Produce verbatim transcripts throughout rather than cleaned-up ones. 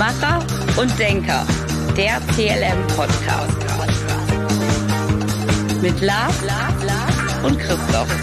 Macher und Denker, der C L M-Podcast. Mit Lars, Lars, Lars und Christoph.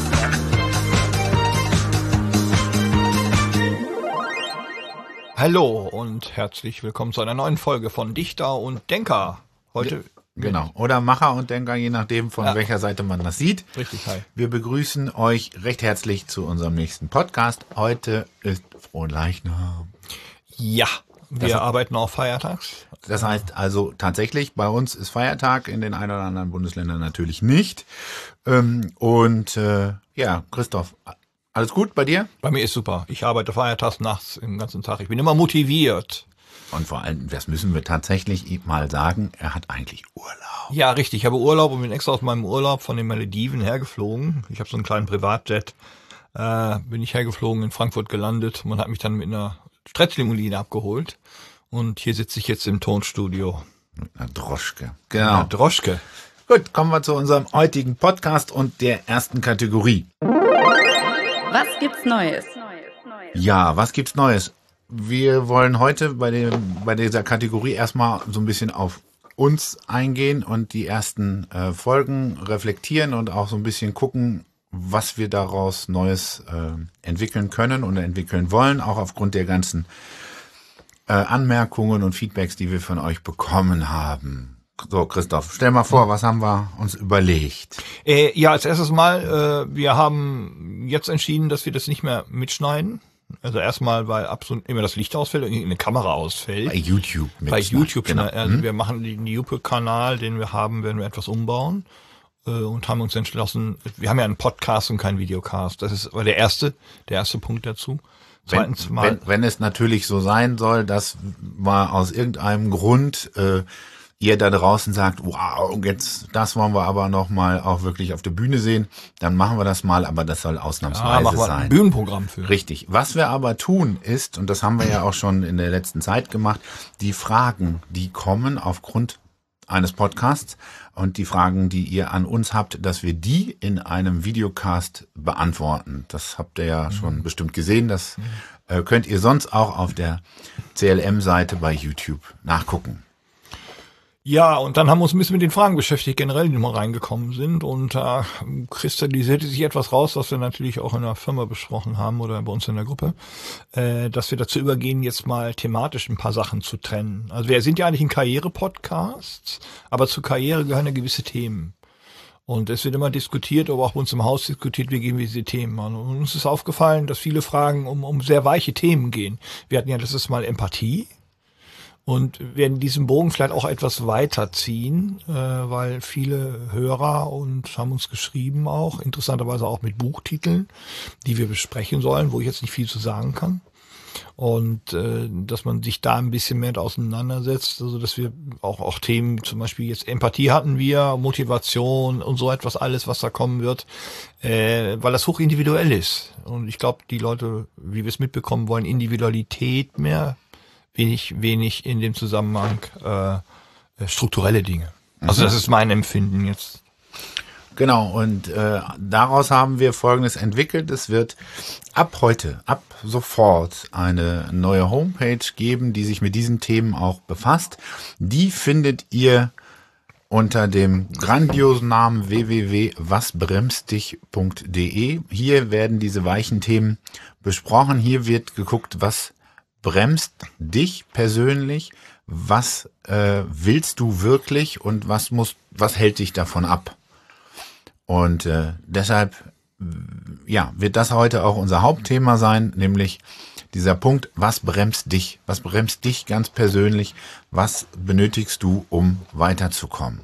Hallo und herzlich willkommen zu einer neuen Folge von Dichter und Denker. Heute Genau, oder Macher und Denker, je nachdem, von ja. welcher Seite man das sieht. Richtig, hi. Wir begrüßen euch recht herzlich zu unserem nächsten Podcast. Heute ist Fronleichnam. Ja, wir Das- arbeiten auch feiertags. Das heißt also tatsächlich, bei uns ist Feiertag, in den ein oder anderen Bundesländern natürlich nicht. Ähm, Und äh, ja, Christoph, alles gut bei dir? Bei mir ist super. Ich arbeite feiertags nachts den ganzen Tag. Ich bin immer motiviert. Und vor allem, das müssen wir tatsächlich mal sagen, er hat eigentlich Urlaub. Ja, richtig. Ich habe Urlaub und bin extra aus meinem Urlaub von den Malediven hergeflogen. Ich habe so einen kleinen Privatjet. Äh, bin ich hergeflogen, in Frankfurt gelandet. Man hat mich dann mit einer Stretchlimousine abgeholt. Und hier sitze ich jetzt im Tonstudio. Na, Droschke. Ja, Genau. Droschke. Gut, kommen wir zu unserem heutigen Podcast und der ersten Kategorie. Was gibt's Neues? Ja, was gibt's Neues? Wir wollen heute bei dem, bei dieser Kategorie erstmal so ein bisschen auf uns eingehen und die ersten äh, Folgen reflektieren und auch so ein bisschen gucken, was wir daraus Neues äh, entwickeln können und entwickeln wollen, auch aufgrund der ganzen äh, Anmerkungen und Feedbacks, die wir von euch bekommen haben. So, Christoph, stell mal vor, was haben wir uns überlegt? Äh, ja, als erstes Mal, äh, wir haben jetzt entschieden, dass wir das nicht mehr mitschneiden. Also erstmal, weil absolut immer das Licht ausfällt und eine Kamera ausfällt. Bei YouTube. Bei YouTube, genau. also Hm? wir machen den YouTube-Kanal, den wir haben, werden wir etwas umbauen äh, und haben uns entschlossen, wir haben ja einen Podcast und keinen Videocast. Das ist aber der erste, der erste Punkt dazu. Zweitens Wenn, mal, wenn, wenn es natürlich so sein soll, dass mal aus irgendeinem Grund äh, ihr da draußen sagt, wow, jetzt das wollen wir aber noch mal auch wirklich auf der Bühne sehen, dann machen wir das mal, aber das soll ja, ausnahmsweise machen wir ein sein. Bühnenprogramm für. Richtig. Was wir aber tun ist, und das haben wir ja auch schon in der letzten Zeit gemacht, die Fragen, die kommen aufgrund eines Podcasts und die Fragen, die ihr an uns habt, dass wir die in einem Videocast beantworten. Das habt ihr ja schon bestimmt gesehen. Das äh, könnt ihr sonst auch auf der C L M-Seite bei YouTube nachgucken. Ja, und dann haben wir uns ein bisschen mit den Fragen beschäftigt, generell, die mal reingekommen sind. Und da äh, kristallisierte sich etwas raus, was wir natürlich auch in der Firma besprochen haben oder bei uns in der Gruppe, äh, dass wir dazu übergehen, jetzt mal thematisch ein paar Sachen zu trennen. Also wir sind ja eigentlich ein Karriere-Podcast, aber zur Karriere gehören ja gewisse Themen. Und es wird immer diskutiert, aber auch bei uns im Haus diskutiert, wie gehen wir diese Themen an. Und uns ist aufgefallen, dass viele Fragen um, um sehr weiche Themen gehen. Wir hatten ja letztes Mal Empathie. Und werden diesen Bogen vielleicht auch etwas weiterziehen, äh, weil viele Hörer und haben uns geschrieben auch, interessanterweise auch mit Buchtiteln, die wir besprechen sollen, wo ich jetzt nicht viel zu sagen kann. Und äh, dass man sich da ein bisschen mehr auseinandersetzt, also dass wir auch auch Themen, zum Beispiel jetzt Empathie hatten wir, Motivation und so etwas, alles, was da kommen wird, äh, weil das hochindividuell ist. Und ich glaube, die Leute, wie wir es mitbekommen, wollen Individualität mehr, wenig, wenig in dem Zusammenhang äh, strukturelle Dinge. Also das ist mein Empfinden jetzt. Genau, und äh, daraus haben wir Folgendes entwickelt. Es wird ab heute, ab sofort eine neue Homepage geben, die sich mit diesen Themen auch befasst. Die findet ihr unter dem grandiosen Namen w w w punkt was bremst dich punkt d e. Hier werden diese weichen Themen besprochen. Hier wird geguckt, was bremst dich persönlich, was äh, willst du wirklich und was muss, was hält dich davon ab? Und äh, deshalb, ja, wird das heute auch unser Hauptthema sein, nämlich dieser Punkt, was bremst dich? Was bremst dich ganz persönlich? Was benötigst du, um weiterzukommen?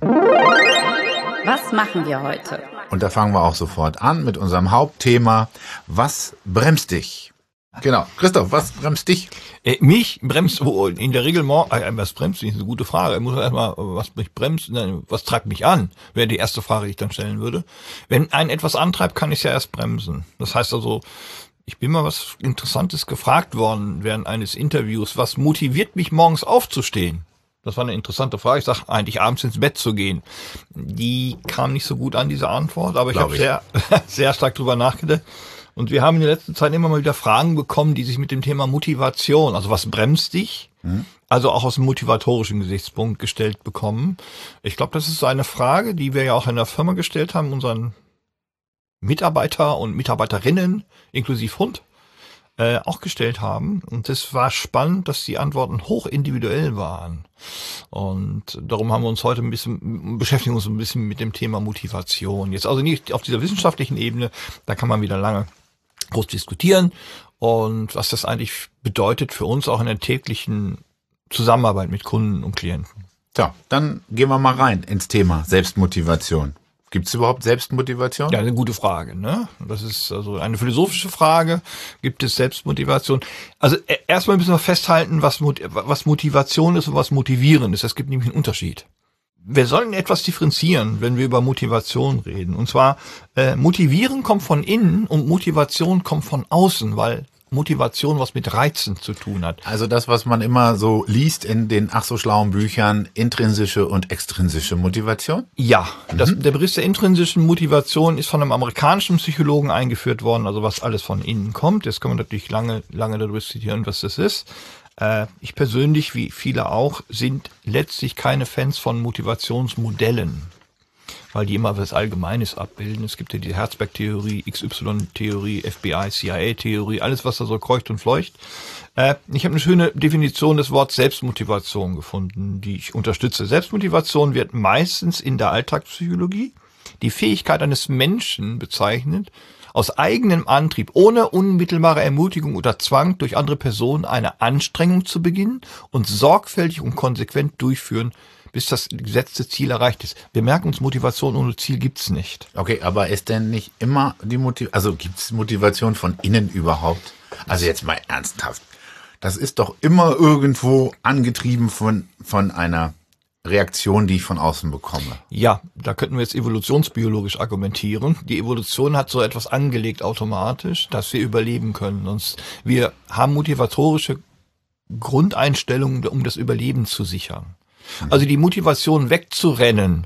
Was machen wir heute? Und da fangen wir auch sofort an mit unserem Hauptthema, was bremst dich? Genau. Christoph, was bremst dich? Äh, mich bremst, oh, in der Regel, mor- äh, was bremst mich, ist eine gute Frage. Ich muss erstmal, was mich bremst, nein, was treibt mich an, wäre die erste Frage, die ich dann stellen würde. Wenn einen etwas antreibt, kann ich es ja erst bremsen. Das heißt also, ich bin mal was Interessantes gefragt worden während eines Interviews, was motiviert mich morgens aufzustehen? Das war eine interessante Frage. Ich sage eigentlich abends ins Bett zu gehen. Die kam nicht so gut an, diese Antwort, aber ich habe sehr, sehr stark drüber nachgedacht. Und wir haben in der letzten Zeit immer mal wieder Fragen bekommen, die sich mit dem Thema Motivation, also was bremst dich, hm. also auch aus dem motivatorischen Gesichtspunkt gestellt bekommen. Ich glaube, das ist so eine Frage, die wir ja auch in der Firma gestellt haben, unseren Mitarbeiter und Mitarbeiterinnen, inklusive Hund, äh, auch gestellt haben. Und es war spannend, dass die Antworten hoch individuell waren. Und darum haben wir uns heute ein bisschen, beschäftigen uns ein bisschen mit dem Thema Motivation. Jetzt also nicht auf dieser wissenschaftlichen Ebene, da kann man wieder lange groß diskutieren. Und was das eigentlich bedeutet für uns auch in der täglichen Zusammenarbeit mit Kunden und Klienten. So, dann gehen wir mal rein ins Thema Selbstmotivation. Gibt es überhaupt Selbstmotivation? Ja, eine gute Frage, ne? Das ist also eine philosophische Frage. Gibt es Selbstmotivation? Also erstmal müssen wir festhalten, was, was Motivation ist und was motivieren ist. Es gibt nämlich einen Unterschied. Wir sollen etwas differenzieren, wenn wir über Motivation reden. Und zwar, äh, motivieren kommt von innen und Motivation kommt von außen, weil Motivation was mit Reizen zu tun hat. Also das, was man immer so liest in den ach so schlauen Büchern, intrinsische und extrinsische Motivation? Ja, das, mhm. der Begriff der intrinsischen Motivation ist von einem amerikanischen Psychologen eingeführt worden, also was alles von innen kommt. Jetzt kann man natürlich lange, lange darüber diskutieren, was das ist. Äh, ich persönlich, wie viele auch, sind letztlich keine Fans von Motivationsmodellen, weil die immer was Allgemeines abbilden. Es gibt ja die Herzberg-Theorie, X Y-Theorie, F B I, C I A-Theorie, alles, was da so kreucht und fleucht. Äh, ich habe eine schöne Definition des Wortes Selbstmotivation gefunden, die ich unterstütze. Selbstmotivation wird meistens in der Alltagspsychologie die Fähigkeit eines Menschen bezeichnet, aus eigenem Antrieb, ohne unmittelbare Ermutigung oder Zwang durch andere Personen eine Anstrengung zu beginnen und sorgfältig und konsequent durchführen, bis das gesetzte Ziel erreicht ist. Wir merken uns, Motivation ohne Ziel gibt's nicht. Okay, aber ist denn nicht immer die Motivation, also gibt's Motivation von innen überhaupt? Also jetzt mal ernsthaft. Das ist doch immer irgendwo angetrieben von, von einer Reaktion, die ich von außen bekomme. Ja, da könnten wir jetzt evolutionsbiologisch argumentieren. Die Evolution hat so etwas angelegt automatisch, dass wir überleben können. Und wir haben motivatorische Grundeinstellungen, um das Überleben zu sichern. Also die Motivation wegzurennen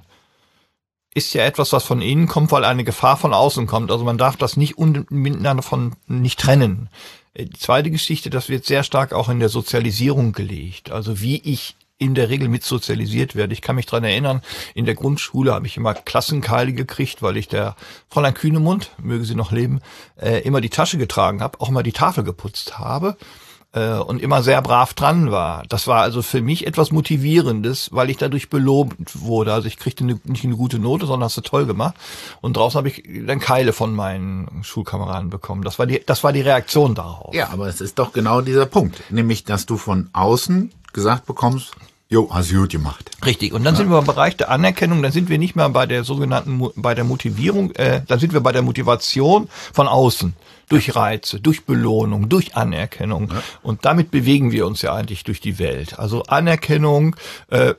ist ja etwas, was von innen kommt, weil eine Gefahr von außen kommt. Also man darf das nicht miteinander von nicht trennen. Die zweite Geschichte, das wird sehr stark auch in der Sozialisierung gelegt. Also wie ich in der Regel mit sozialisiert werde. Ich kann mich dran erinnern, in der Grundschule habe ich immer Klassenkeile gekriegt, weil ich der Fräulein Kühnemund, möge sie noch leben, äh, immer die Tasche getragen habe, auch immer die Tafel geputzt habe. Und immer sehr brav dran war. Das war also für mich etwas Motivierendes, weil ich dadurch belohnt wurde. Also ich kriegte eine, nicht eine gute Note, sondern hast du toll gemacht. Und draußen habe ich dann Keile von meinen Schulkameraden bekommen. Das war die, das war die Reaktion darauf. Ja, aber es ist doch genau dieser Punkt. Nämlich, dass du von außen gesagt bekommst, jo, hast du gut gemacht. Richtig. Und dann ja. sind wir im Bereich der Anerkennung, dann sind wir nicht mehr bei der sogenannten, bei der Motivierung, äh, dann sind wir bei der Motivation von außen. Durch Reize, durch Belohnung, durch Anerkennung. Ja. Und damit bewegen wir uns ja eigentlich durch die Welt. Also Anerkennung, äh,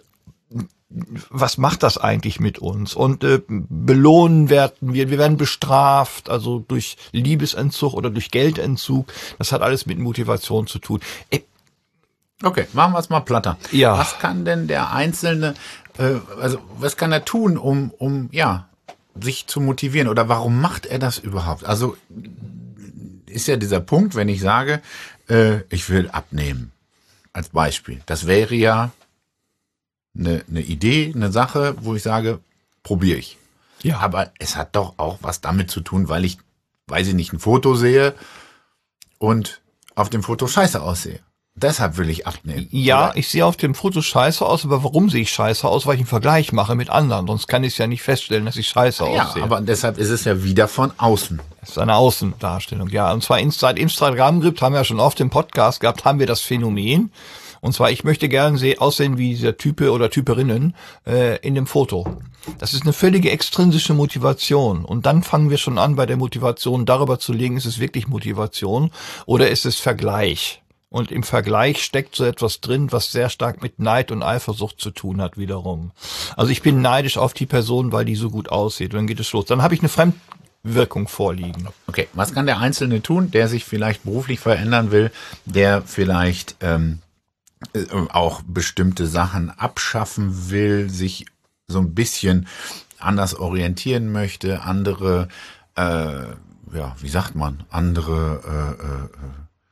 was macht das eigentlich mit uns? Und äh, belohnen werden wir, wir werden bestraft, also durch Liebesentzug oder durch Geldentzug. Das hat alles mit Motivation zu tun. Äh, Okay, machen wir es mal platter. Ja. Was kann denn der Einzelne, äh, also was kann er tun, um, um ja, sich zu motivieren? Oder warum macht er das überhaupt? Also ist ja dieser Punkt, wenn ich sage, äh, ich will abnehmen, als Beispiel. Das wäre ja eine, eine Idee, eine Sache, wo ich sage, probiere ich. Ja. Aber es hat doch auch was damit zu tun, weil ich, weiß ich nicht, ein Foto sehe und auf dem Foto scheiße aussehe. Deshalb will ich abnehmen. Ja, oder? Ich sehe auf dem Foto scheiße aus, aber warum sehe ich scheiße aus? Weil ich einen Vergleich mache mit anderen. Sonst kann ich es ja nicht feststellen, dass ich scheiße ja, aussehe. Ja, aber deshalb ist es ja wieder von außen. Das ist eine Außendarstellung, ja. Und zwar seit Instagram gibt, haben wir ja schon oft im Podcast gehabt, haben wir das Phänomen. Und zwar, ich möchte gerne sehen, aussehen wie dieser Type oder Typerinnen äh, in dem Foto. Das ist eine völlige extrinsische Motivation. Und dann fangen wir schon an, bei der Motivation darüber zu legen, ist es wirklich Motivation oder ist es Vergleich? Und im Vergleich steckt so etwas drin, was sehr stark mit Neid und Eifersucht zu tun hat wiederum. Also ich bin neidisch auf die Person, weil die so gut aussieht. Und dann geht es los. Dann habe ich eine Fremdwirkung vorliegen. Okay, was kann der Einzelne tun, der sich vielleicht beruflich verändern will, der vielleicht ähm, auch bestimmte Sachen abschaffen will, sich so ein bisschen anders orientieren möchte, andere äh, ja, wie sagt man, andere äh, äh,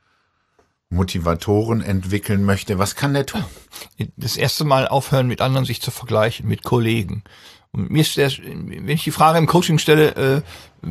Motivatoren entwickeln möchte, was kann der tun? Das erste Mal aufhören, mit anderen sich zu vergleichen, mit Kollegen. Und mir ist der, wenn ich die Frage im Coaching stelle, äh,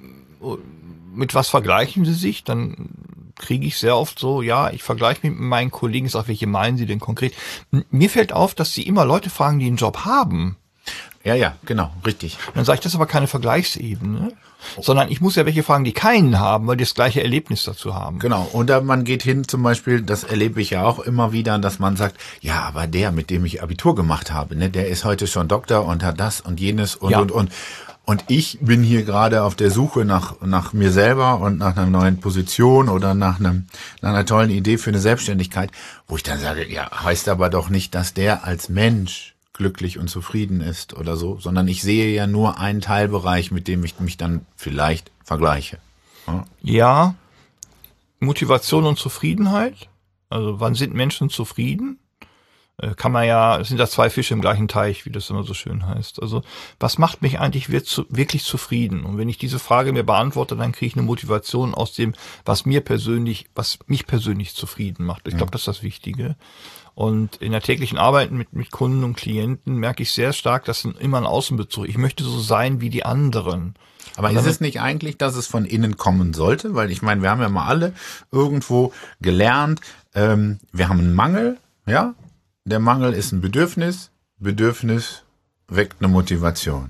mit was vergleichen Sie sich, dann kriege ich sehr oft so, ja, ich vergleiche mich mit meinen Kollegen. Ich sage, welche meinen Sie denn konkret? Mir fällt auf, dass Sie immer Leute fragen, die einen Job haben. Ja, ja, genau, richtig. Dann sage ich, das ist aber keine Vergleichsebene, sondern ich muss ja welche fragen, die keinen haben, weil die das gleiche Erlebnis dazu haben. Genau, oder man geht hin zum Beispiel, das erlebe ich ja auch immer wieder, dass man sagt, ja, aber der, mit dem ich Abitur gemacht habe, ne, der ist heute schon Doktor und hat das und jenes und, ja. und, und. Und ich bin hier gerade auf der Suche nach nach mir selber und nach einer neuen Position oder nach einem nach einer tollen Idee für eine Selbstständigkeit, wo ich dann sage, ja, heißt aber doch nicht, dass der als Mensch glücklich und zufrieden ist oder so, sondern ich sehe ja nur einen Teilbereich, mit dem ich mich dann vielleicht vergleiche. Ja, ja, Motivation und Zufriedenheit. Also wann sind Menschen zufrieden? Kann man ja, es sind da zwei Fische im gleichen Teich, wie das immer so schön heißt. Also was macht mich eigentlich wirklich zufrieden? Und wenn ich diese Frage mir beantworte, dann kriege ich eine Motivation aus dem, was mir persönlich, was mich persönlich zufrieden macht. Ich glaube, das ist das Wichtige. Und in der täglichen Arbeit mit, mit Kunden und Klienten merke ich sehr stark, dass immer ein Außenbezug. Ich möchte so sein wie die anderen. Aber ist es nicht eigentlich, dass es von innen kommen sollte? Weil ich meine, wir haben ja mal alle irgendwo gelernt, ähm, wir haben einen Mangel, ja? Der Mangel ist ein Bedürfnis, Bedürfnis weckt eine Motivation.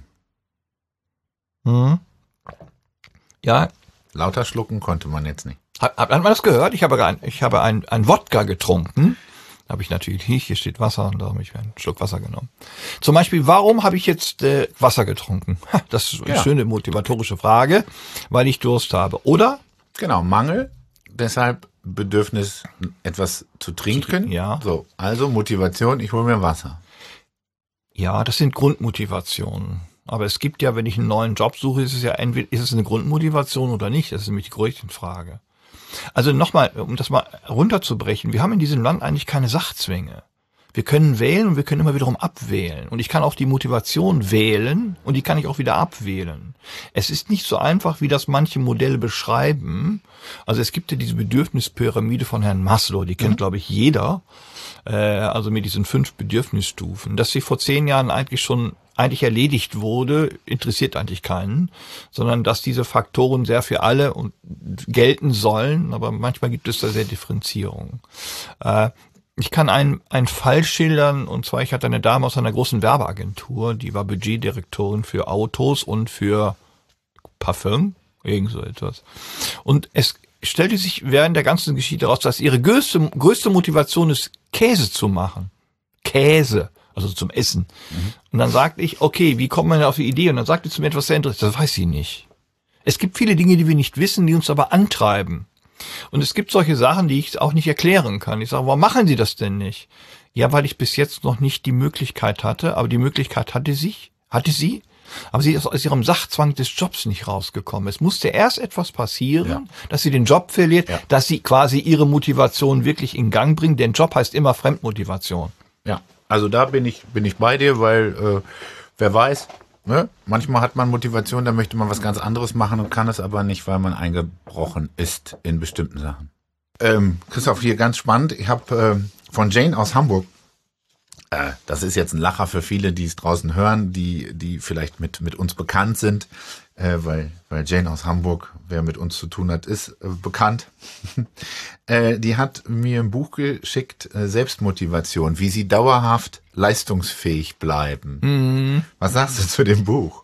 Mhm. Ja. Lauter schlucken konnte man jetzt nicht. Hat, hat man das gehört? Ich habe ein, ich habe ein, ein Wodka getrunken. Da habe ich natürlich, hier steht Wasser, und da habe ich einen Schluck Wasser genommen. Zum Beispiel, warum habe ich jetzt äh, Wasser getrunken? Ha, das ist eine ja. schöne motivatorische Frage, weil ich Durst habe. Oder? Genau, Mangel, deshalb Bedürfnis, etwas zu trinken. Ja. So, also Motivation, ich hole mir Wasser. Ja, das sind Grundmotivationen. Aber es gibt ja, wenn ich einen neuen Job suche, ist es ja entweder, ist es eine Grundmotivation oder nicht? Das ist nämlich die größte Frage. Also nochmal, um das mal runterzubrechen, wir haben in diesem Land eigentlich keine Sachzwänge. Wir können wählen und wir können immer wiederum abwählen. Und ich kann auch die Motivation wählen und die kann ich auch wieder abwählen. Es ist nicht so einfach, wie das manche Modelle beschreiben. Also es gibt ja diese Bedürfnispyramide von Herrn Maslow, die kennt, mhm. glaube ich, jeder. Äh, also mit diesen fünf Bedürfnisstufen. Dass sie vor zehn Jahren eigentlich schon eigentlich erledigt wurde, interessiert eigentlich keinen, sondern dass diese Faktoren sehr für alle und gelten sollen, aber manchmal gibt es da sehr Differenzierungen. Äh, Ich kann einen, einen Fall schildern, und zwar, ich hatte eine Dame aus einer großen Werbeagentur, die war Budgetdirektorin für Autos und für Parfüm, irgend so etwas. Und es stellte sich während der ganzen Geschichte heraus, dass ihre größte, größte Motivation ist, Käse zu machen. Käse, also zum Essen. Mhm. Und dann sagte ich, okay, wie kommt man denn auf die Idee? Und dann sagte sie mir etwas sehr Interessantes, das weiß sie nicht. Es gibt viele Dinge, die wir nicht wissen, die uns aber antreiben. Und es gibt solche Sachen, die ich auch nicht erklären kann. Ich sage, warum machen Sie das denn nicht? Ja, weil ich bis jetzt noch nicht die Möglichkeit hatte, aber die Möglichkeit hatte sie, hatte sie, aber sie ist aus ihrem Sachzwang des Jobs nicht rausgekommen. Es musste erst etwas passieren, ja. dass sie den Job verliert, ja. dass sie quasi ihre Motivation wirklich in Gang bringt. Denn Job heißt immer Fremdmotivation. Ja, also da bin ich, bin ich bei dir, weil äh, wer weiß, ne? Manchmal hat man Motivation, da möchte man was ganz anderes machen und kann es aber nicht, weil man eingebrochen ist in bestimmten Sachen. Ähm, Christoph, hier ganz spannend. Ich habe äh, von Jane aus Hamburg, äh, das ist jetzt ein Lacher für viele, die es draußen hören, die die vielleicht mit mit uns bekannt sind, äh, weil weil Jane aus Hamburg, wer mit uns zu tun hat, ist äh, bekannt. äh, die hat mir ein Buch geschickt, äh, Selbstmotivation, wie sie dauerhaft leistungsfähig bleiben. Mhm. Was sagst du zu dem Buch?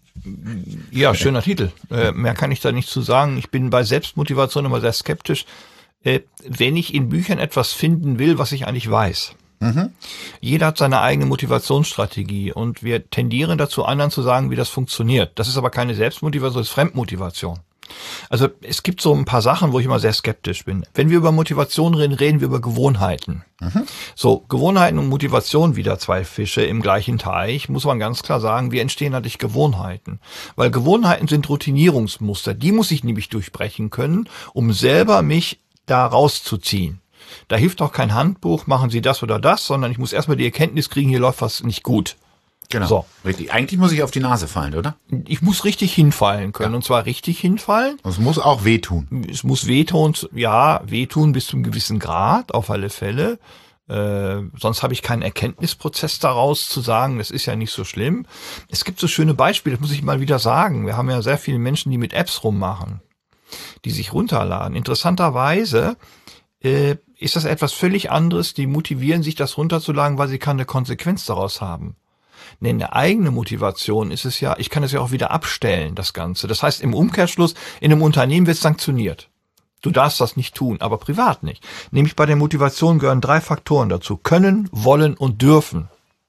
Ja, schöner Titel. Äh, mehr kann ich da nicht zu sagen. Ich bin bei Selbstmotivation immer sehr skeptisch, äh, wenn ich in Büchern etwas finden will, was ich eigentlich weiß. Mhm. Jeder hat seine eigene Motivationsstrategie und wir tendieren dazu, anderen zu sagen, wie das funktioniert. Das ist aber keine Selbstmotivation, das ist Fremdmotivation. Also es gibt so ein paar Sachen, wo ich immer sehr skeptisch bin. Wenn wir über Motivation reden, reden wir über Gewohnheiten. Mhm. So, Gewohnheiten und Motivation, wieder zwei Fische im gleichen Teich, muss man ganz klar sagen, wie entstehen natürlich Gewohnheiten. Weil Gewohnheiten sind Routinierungsmuster, die muss ich nämlich durchbrechen können, um selber mich da rauszuziehen. Da hilft auch kein Handbuch, machen Sie das oder das, sondern ich muss erstmal die Erkenntnis kriegen, hier läuft was nicht gut. Genau, so. Richtig. Eigentlich muss ich auf die Nase fallen, oder? Ich muss richtig hinfallen können, ja. Und zwar richtig hinfallen. Und es muss auch wehtun. Es muss wehtun, ja, wehtun bis zu einem gewissen Grad, auf alle Fälle. Äh, sonst habe ich keinen Erkenntnisprozess daraus zu sagen, das ist ja nicht so schlimm. Es gibt so schöne Beispiele, das muss ich mal wieder sagen. Wir haben ja sehr viele Menschen, die mit Apps rummachen, die sich runterladen. Interessanterweise äh, ist das etwas völlig anderes. Die motivieren sich, das runterzuladen, weil sie keine Konsequenz daraus haben. Denn eine eigene Motivation ist es ja, ich kann es ja auch wieder abstellen, das Ganze. Das heißt, im Umkehrschluss, in einem Unternehmen wird es sanktioniert. Du darfst das nicht tun, aber privat nicht. Nämlich bei der Motivation gehören drei Faktoren dazu. Können, wollen und dürfen.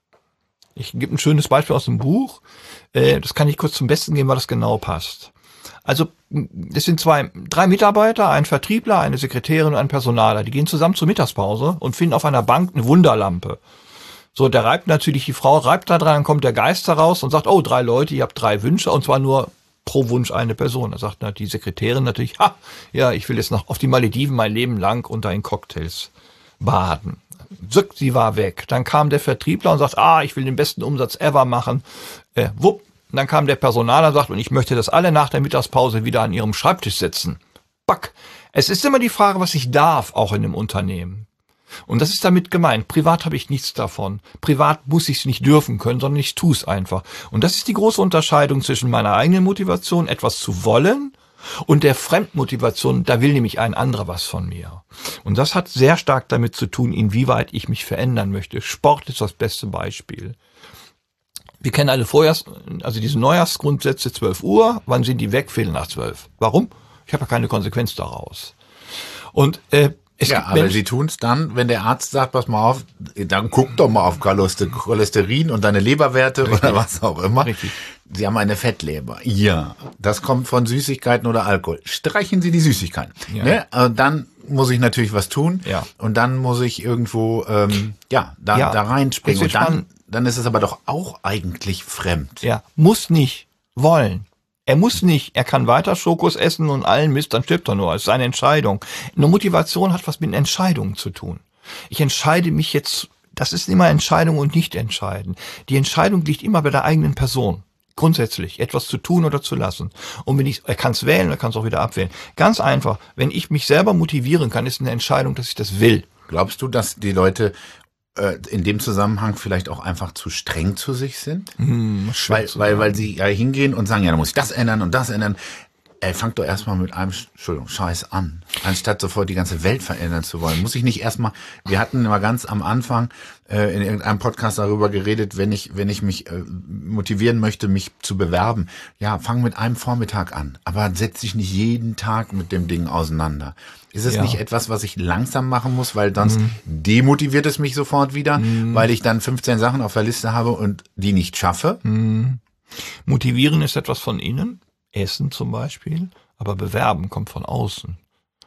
Ich gebe ein schönes Beispiel aus dem Buch. Das kann ich kurz zum Besten geben, weil das genau passt. Also, es sind zwei, drei Mitarbeiter, ein Vertriebler, eine Sekretärin und ein Personaler. Die gehen zusammen zur Mittagspause und finden auf einer Bank eine Wunderlampe. So, der reibt natürlich, die Frau reibt da dran, dann kommt der Geist heraus und sagt, oh, drei Leute, ihr habt drei Wünsche, und zwar nur pro Wunsch eine Person. Da sagt na, die Sekretärin natürlich, ha, ja, ich will jetzt noch auf die Malediven mein Leben lang unter in Cocktails baden. Zück, sie war weg. Dann kam der Vertriebler und sagt, ah, ich will den besten Umsatz ever machen. Äh, wupp. Und dann kam der Personaler und sagt, und ich möchte, dass alle nach der Mittagspause wieder an ihrem Schreibtisch sitzen. Back. Es ist immer die Frage, was ich darf, auch in einem Unternehmen. Und das ist damit gemeint. Privat habe ich nichts davon. Privat muss ich es nicht dürfen können, sondern ich tue es einfach. Und das ist die große Unterscheidung zwischen meiner eigenen Motivation, etwas zu wollen, und der Fremdmotivation, da will nämlich ein anderer was von mir. Und das hat sehr stark damit zu tun, inwieweit ich mich verändern möchte. Sport ist das beste Beispiel. Wir kennen alle Vorjahrs, also diese Neujahrsgrundsätze, zwölf Uhr, wann sind die weg? Viertel nach zwölf. Warum? Ich habe ja keine Konsequenz daraus. Und äh, Es ja, aber sie tun es dann, wenn der Arzt sagt, pass mal auf, dann guck doch mal auf Cholesterin und deine Leberwerte. Richtig. Oder was auch immer. Richtig. Sie haben eine Fettleber. Ja, das kommt von Süßigkeiten oder Alkohol. Streichen Sie die Süßigkeiten. Ja. Ne? Dann muss ich natürlich was tun. Ja. Und dann muss ich irgendwo ähm, ja, da, ja. da reinspringen. Und dann, dann ist es aber doch auch eigentlich fremd. Ja, muss nicht wollen. Er muss nicht, er kann weiter Schokos essen und allen Mist, dann stirbt er nur. Es ist seine Entscheidung. Eine Motivation hat was mit Entscheidungen zu tun. Ich entscheide mich jetzt, das ist immer Entscheidung und nicht entscheiden. Die Entscheidung liegt immer bei der eigenen Person. Grundsätzlich, etwas zu tun oder zu lassen. Und wenn ich, er kann es wählen, er kann es auch wieder abwählen. Ganz einfach, wenn ich mich selber motivieren kann, ist eine Entscheidung, dass ich das will. Glaubst du, dass die Leute in dem Zusammenhang vielleicht auch einfach zu streng zu sich sind? Hm, weil, weil, weil sie ja hingehen und sagen, ja, da muss ich das ändern und das ändern. Ey, fangt doch erstmal mit einem, Entschuldigung, Scheiß an. Anstatt sofort die ganze Welt verändern zu wollen. Muss ich nicht erstmal, wir hatten mal ganz am Anfang äh, in irgendeinem Podcast darüber geredet, wenn ich, wenn ich mich äh, motivieren möchte, mich zu bewerben. Ja, fang mit einem Vormittag an. Aber setz dich nicht jeden Tag mit dem Ding auseinander. Ist es ja. nicht etwas, was ich langsam machen muss, weil sonst mhm. demotiviert es mich sofort wieder, mhm. weil ich dann fünfzehn Sachen auf der Liste habe und die nicht schaffe? Mhm. Motivieren ist etwas von innen. Essen zum Beispiel, aber bewerben kommt von außen.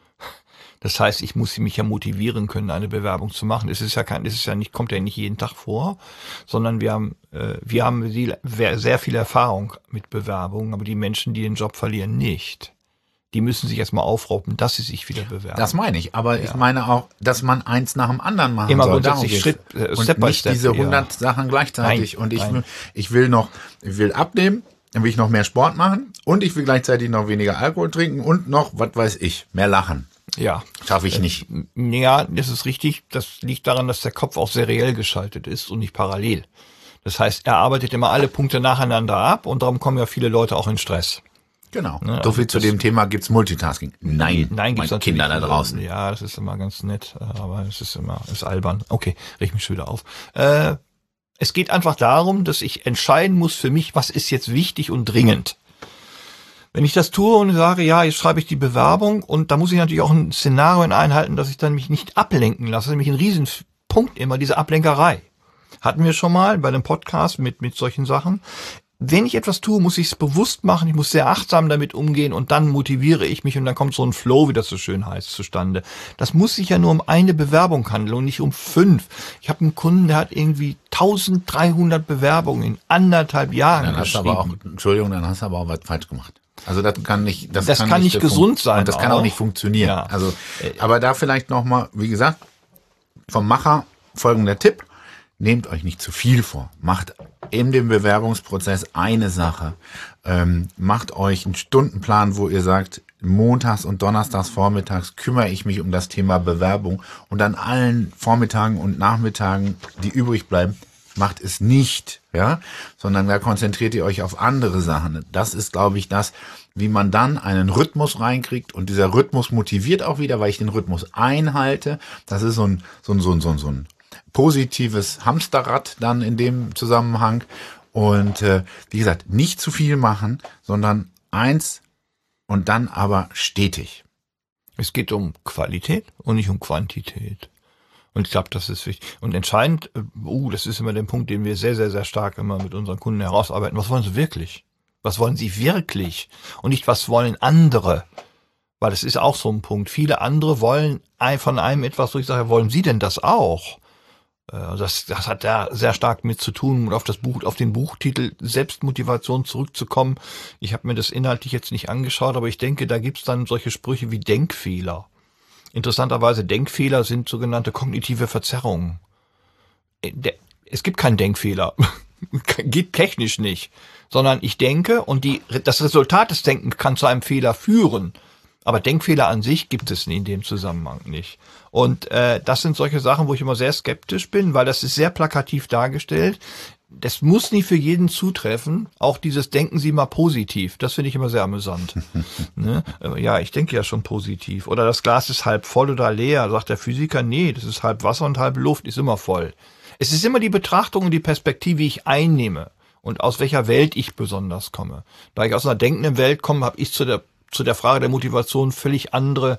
Das heißt, ich muss mich ja motivieren können, eine Bewerbung zu machen. Es ist ja kein, es ist ja nicht, kommt ja nicht jeden Tag vor, sondern wir haben, äh, wir haben sehr viel Erfahrung mit Bewerbungen, aber die Menschen, die den Job verlieren, nicht. Die müssen sich erstmal aufrauben, dass sie sich wieder bewerben. Das meine ich, aber ja. ich meine auch, dass man eins nach dem anderen machen Immer soll. Immer grundsätzlich Schritt, äh, und Step by nicht Step, diese hundert ja. Sachen gleichzeitig. Nein, und ich, nein. ich will noch, ich will abnehmen, dann will ich noch mehr Sport machen und ich will gleichzeitig noch weniger Alkohol trinken und noch, was weiß ich, mehr lachen. Ja. Schaffe ich nicht. Ja, das ist richtig. Das liegt daran, dass der Kopf auch seriell geschaltet ist und nicht parallel. Das heißt, er arbeitet immer alle Punkte nacheinander ab und darum kommen ja viele Leute auch in Stress. Genau. Ne, so viel zu dem Thema, gibt's Multitasking? Nein, nein, gibt's meine Kinder da draußen. Ja, das ist immer ganz nett, aber es ist immer, ist albern. Okay, reg mich schon wieder auf. Äh, Es geht einfach darum, dass ich entscheiden muss für mich, was ist jetzt wichtig und dringend. Wenn ich das tue und sage, ja, jetzt schreibe ich die Bewerbung und da muss ich natürlich auch ein Szenario einhalten, dass ich dann mich nicht ablenken lasse. Das ist nämlich ein Riesenpunkt immer, diese Ablenkerei. Hatten wir schon mal bei dem Podcast mit, mit solchen Sachen. Wenn ich etwas tue, muss ich es bewusst machen, ich muss sehr achtsam damit umgehen und dann motiviere ich mich und dann kommt so ein Flow, wie das so schön heißt, zustande. Das muss sich ja nur um eine Bewerbung handeln und nicht um fünf. Ich habe einen Kunden, der hat irgendwie dreizehnhundert Bewerbungen in anderthalb Jahren dann hast du aber auch, Entschuldigung, dann hast du aber auch was falsch gemacht. Also das kann nicht, das, das kann, kann nicht, nicht gesund sein. Und das kann auch, auch nicht funktionieren. Ja. Also, aber da vielleicht nochmal, wie gesagt, vom Macher folgender Tipp. nehmt euch nicht zu viel vor. Macht in dem Bewerbungsprozess eine Sache. Ähm, macht euch einen Stundenplan, wo ihr sagt, montags und donnerstags vormittags kümmere ich mich um das Thema Bewerbung und an allen Vormittagen und Nachmittagen, die übrig bleiben, macht es nicht, ja, sondern da konzentriert ihr euch auf andere Sachen. Das ist, glaube ich, das, wie man dann einen Rhythmus reinkriegt und dieser Rhythmus motiviert auch wieder, weil ich den Rhythmus einhalte. Das ist so ein, so ein, so ein, so ein, so ein positives Hamsterrad dann in dem Zusammenhang und äh, wie gesagt, nicht zu viel machen, sondern eins und dann aber stetig. Es geht um Qualität und nicht um Quantität. Und ich glaube, das ist wichtig. Und entscheidend, uh, das ist immer der Punkt, den wir sehr, sehr, sehr stark immer mit unseren Kunden herausarbeiten. Was wollen sie wirklich? Was wollen sie wirklich? Und nicht, was wollen andere? Weil das ist auch so ein Punkt. Viele andere wollen von einem etwas, wo ich sage, wollen sie denn das auch? Das, das hat da sehr stark mit zu tun, um auf das Buch, auf den Buchtitel Selbstmotivation zurückzukommen. Ich habe mir das inhaltlich jetzt nicht angeschaut, aber ich denke, da gibt's dann solche Sprüche wie Denkfehler. Interessanterweise, Denkfehler sind sogenannte kognitive Verzerrungen. Es gibt keinen Denkfehler. Geht technisch nicht. Sondern ich denke und die, das Resultat des Denkens kann zu einem Fehler führen. Aber Denkfehler an sich gibt es in dem Zusammenhang nicht. Und äh, das sind solche Sachen, wo ich immer sehr skeptisch bin, weil das ist sehr plakativ dargestellt. Das muss nicht für jeden zutreffen. Auch dieses Denken Sie mal positiv, das finde ich immer sehr amüsant. Ne? Ja, ich denke ja schon positiv. Oder das Glas ist halb voll oder leer. Sagt der Physiker, nee, das ist halb Wasser und halb Luft, ist immer voll. Es ist immer die Betrachtung und die Perspektive, die ich einnehme und aus welcher Welt ich besonders komme. Da ich aus einer denkenden Welt komme, habe ich zu der zu der Frage der Motivation völlig andere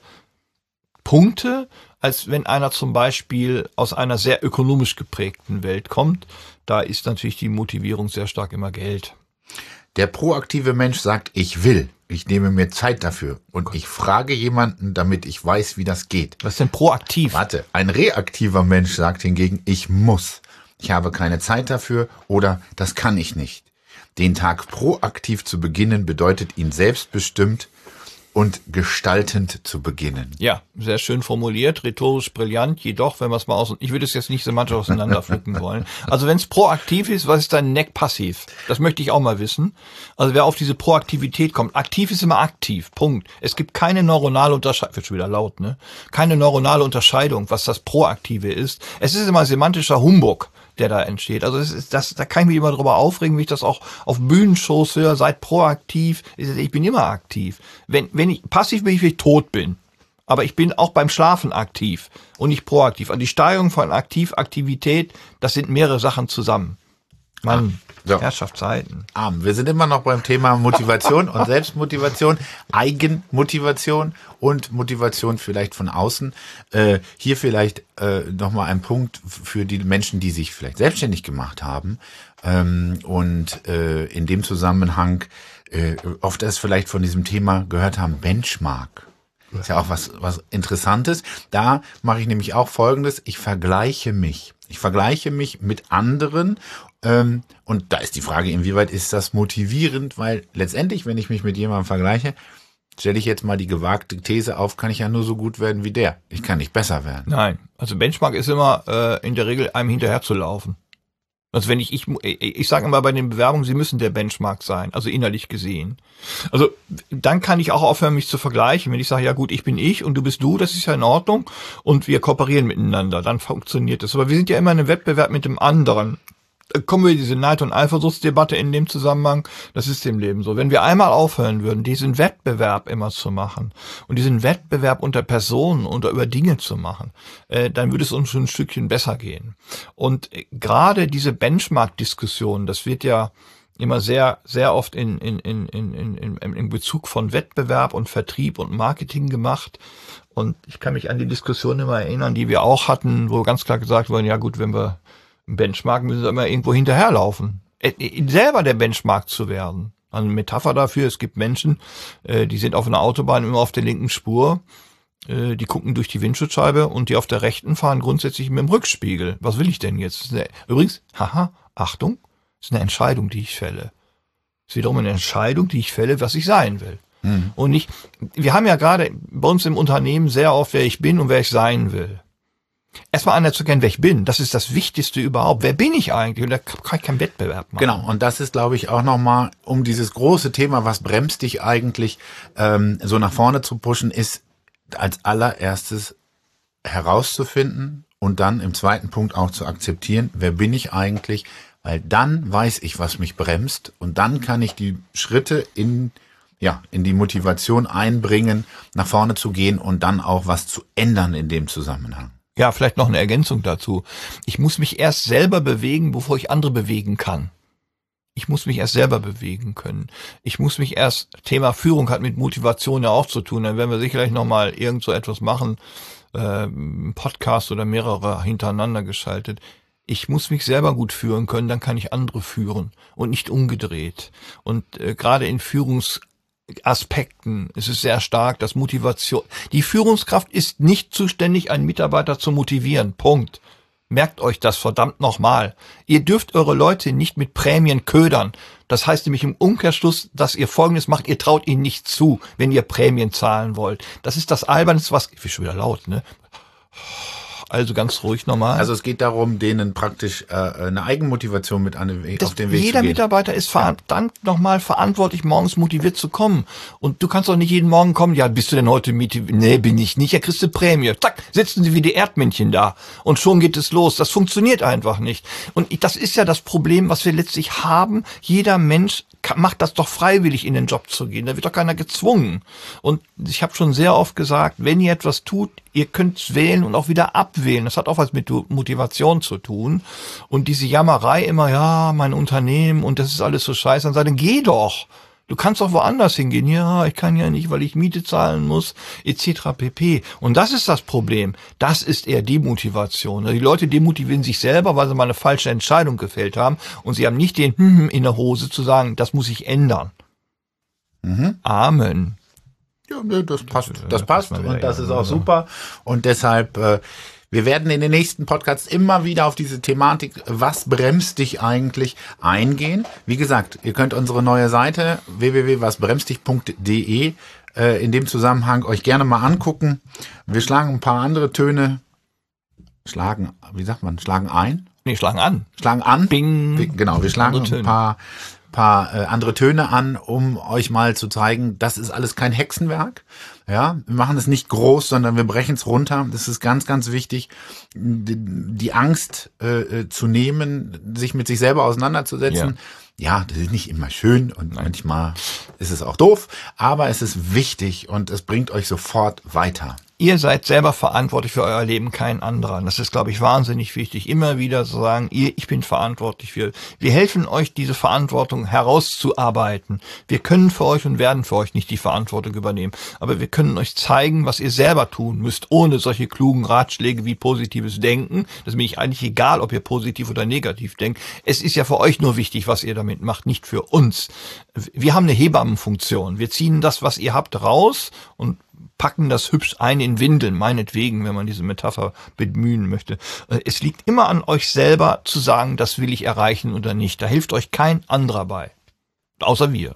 Punkte, als wenn einer zum Beispiel aus einer sehr ökonomisch geprägten Welt kommt. Da ist natürlich die Motivierung sehr stark immer Geld. Der proaktive Mensch sagt, ich will, ich nehme mir Zeit dafür und ich frage jemanden, damit ich weiß, wie das geht. Was ist denn proaktiv? Warte, ein reaktiver Mensch sagt hingegen, ich muss, ich habe keine Zeit dafür oder das kann ich nicht. Den Tag proaktiv zu beginnen bedeutet, ihn selbstbestimmt und gestaltend zu beginnen. Ja, sehr schön formuliert, rhetorisch brillant, jedoch, wenn wir es mal aus... Ich würde es jetzt nicht semantisch auseinanderpflücken wollen. Also wenn es proaktiv ist, was ist dann Neck passiv? Das möchte ich auch mal wissen. Also wer auf diese Proaktivität kommt, aktiv ist immer aktiv, Punkt. Es gibt keine neuronale Unterscheidung, wird schon wieder laut, ne? Keine neuronale Unterscheidung, was das Proaktive ist. Es ist immer semantischer Humbug, der da entsteht. Also es ist das, da kann ich mich immer drüber aufregen, wie ich das auch auf Bühnenshows höre. Seid proaktiv. Ich bin immer aktiv. Wenn wenn ich passiv bin, ich, wenn ich tot bin. Aber ich bin auch beim Schlafen aktiv und nicht proaktiv. Also die Steigerung von Aktiv, Aktivität, das sind mehrere Sachen zusammen. Mann, so. Herrschaftszeiten. Arm. Wir sind immer noch beim Thema Motivation und Selbstmotivation, Eigenmotivation und Motivation vielleicht von außen. Äh, hier vielleicht äh, nochmal ein Punkt für die Menschen, die sich vielleicht selbstständig gemacht haben ähm, und äh, in dem Zusammenhang äh, oft erst vielleicht von diesem Thema gehört haben, Benchmark. Ist ja auch was, was Interessantes. Da mache ich nämlich auch Folgendes. Ich vergleiche mich. Ich vergleiche mich mit anderen. Ähm, und da ist die Frage, inwieweit ist das motivierend? Weil letztendlich, wenn ich mich mit jemandem vergleiche, stelle ich jetzt mal die gewagte These auf, kann ich ja nur so gut werden wie der. Ich kann nicht besser werden. Nein, also Benchmark ist immer äh, in der Regel einem hinterher zu laufen. Also wenn ich, ich, ich sage immer bei den Bewerbungen, sie müssen der Benchmark sein, also innerlich gesehen. Also dann kann ich auch aufhören, mich zu vergleichen. Wenn ich sage, ja gut, ich bin ich und du bist du, das ist ja in Ordnung und wir kooperieren miteinander, dann funktioniert das. Aber wir sind ja immer in einem Wettbewerb mit dem anderen. Da kommen wir in diese Neid- und Eifersuchtsdebatte in dem Zusammenhang, das ist im Leben so. Wenn wir einmal aufhören würden, diesen Wettbewerb immer zu machen und diesen Wettbewerb unter Personen und über Dinge zu machen, äh, dann würde es uns schon ein Stückchen besser gehen. Und äh, gerade diese Benchmark-Diskussion, das wird ja immer sehr, sehr oft in, in, in, in, in, in, in Bezug von Wettbewerb und Vertrieb und Marketing gemacht. Und ich kann mich an die Diskussion immer erinnern, die wir auch hatten, wo ganz klar gesagt wurde, ja gut, wenn wir Benchmark müssen sie immer irgendwo hinterherlaufen. Selber der Benchmark zu werden. Eine Metapher dafür, es gibt Menschen, die sind auf einer Autobahn immer auf der linken Spur, die gucken durch die Windschutzscheibe und die auf der rechten fahren grundsätzlich mit dem Rückspiegel. Was will ich denn jetzt? Übrigens, haha, Achtung, ist eine Entscheidung, die ich fälle. Ist wiederum eine Entscheidung, die ich fälle, was ich sein will. Mhm. Und nicht, wir haben ja gerade bei uns im Unternehmen sehr oft, wer ich bin und wer ich sein will. Erstmal anerzuerkennen, wer ich bin. Das ist das Wichtigste überhaupt. Wer bin ich eigentlich? Und da kann ich keinen Wettbewerb machen. Genau, und das ist, glaube ich, auch nochmal, um dieses große Thema, was bremst dich eigentlich, ähm, so nach vorne zu pushen, ist als allererstes herauszufinden und dann im zweiten Punkt auch zu akzeptieren, wer bin ich eigentlich? Weil dann weiß ich, was mich bremst, und dann kann ich die Schritte in ja, in die Motivation einbringen, nach vorne zu gehen und dann auch was zu ändern in dem Zusammenhang. Ja, vielleicht noch eine Ergänzung dazu. Ich muss mich erst selber bewegen, bevor ich andere bewegen kann. Ich muss mich erst selber bewegen können. Ich muss mich erst, Thema Führung hat mit Motivation ja auch zu tun. Dann werden wir sicherlich nochmal irgend so etwas machen, äh, Podcast oder mehrere hintereinander geschaltet. Ich muss mich selber gut führen können, dann kann ich andere führen und nicht umgedreht. Und äh, gerade in Führungs Aspekten ist es sehr stark, dass Motivation, die Führungskraft ist nicht zuständig, einen Mitarbeiter zu motivieren. Punkt. Merkt euch das verdammt nochmal. Ihr dürft eure Leute nicht mit Prämien ködern. Das heißt nämlich im Umkehrschluss, dass ihr Folgendes macht: Ihr traut ihnen nicht zu, wenn ihr Prämien zahlen wollt. Das ist das Albernste, was, ich bin schon wieder laut, ne? Also ganz ruhig nochmal. Also es geht darum, denen praktisch äh, eine Eigenmotivation mit an den, das, auf den Weg zu gehen. Jeder Mitarbeiter ist verdammt nochmal verantwortlich, morgens motiviert zu kommen. Und du kannst doch nicht jeden Morgen kommen, ja, bist du denn heute motiviert? Nee, bin ich nicht, ja, kriegst du Prämie. Zack, sitzen sie wie die Erdmännchen da. Und schon geht es los. Das funktioniert einfach nicht. Und das ist ja das Problem, was wir letztlich haben. Jeder Mensch macht das doch freiwillig, in den Job zu gehen. Da wird doch keiner gezwungen. Und ich habe schon sehr oft gesagt, wenn ihr etwas tut, ihr könnt wählen und auch wieder abwählen. Das hat auch was mit Motivation zu tun. Und diese Jammerei immer, ja, mein Unternehmen und das ist alles so scheiße, dann sagen, geh doch. Du kannst doch woanders hingehen. Ja, ich kann ja nicht, weil ich Miete zahlen muss, et cetera pp. Und das ist das Problem. Das ist eher Demotivation. Die Leute demotivieren sich selber, weil sie mal eine falsche Entscheidung gefällt haben. Und sie haben nicht den hm in der Hose zu sagen, das muss ich ändern. Mhm. Amen. Ja, das passt. Das passt und das ist auch super. Und deshalb, äh, wir werden in den nächsten Podcasts immer wieder auf diese Thematik, was bremst dich eigentlich, eingehen. Wie gesagt, ihr könnt unsere neue Seite w w w punkt was bremst dich punkt d e äh, in dem Zusammenhang euch gerne mal angucken. Wir schlagen ein paar andere Töne, schlagen, wie sagt man, schlagen ein? Nee, schlagen an. Schlagen an. Bing. Wir, genau, wir schlagen ein paar paar äh, andere Töne an, um euch mal zu zeigen, das ist alles kein Hexenwerk. Ja, wir machen es nicht groß, sondern wir brechen es runter. Das ist ganz, ganz wichtig, die, die Angst äh, zu nehmen, sich mit sich selber auseinanderzusetzen. Ja, ja, das ist nicht immer schön und Nein. manchmal ist es auch doof, aber es ist wichtig und es bringt euch sofort weiter. Ihr seid selber verantwortlich für euer Leben, kein anderer. Das ist, glaube ich, wahnsinnig wichtig, immer wieder zu sagen, ihr, ich bin verantwortlich für. Wir helfen euch, diese Verantwortung herauszuarbeiten. Wir können für euch und werden für euch nicht die Verantwortung übernehmen. Aber wir können euch zeigen, was ihr selber tun müsst, ohne solche klugen Ratschläge wie positives Denken. Das ist mir eigentlich egal, ob ihr positiv oder negativ denkt. Es ist ja für euch nur wichtig, was ihr damit macht, nicht für uns. Wir haben eine Hebammenfunktion. Wir ziehen das, was ihr habt, raus und packen das hübsch ein in Windeln, meinetwegen, wenn man diese Metapher bemühen möchte. Es liegt immer an euch selber zu sagen, das will ich erreichen oder nicht. Da hilft euch kein anderer bei. Außer wir.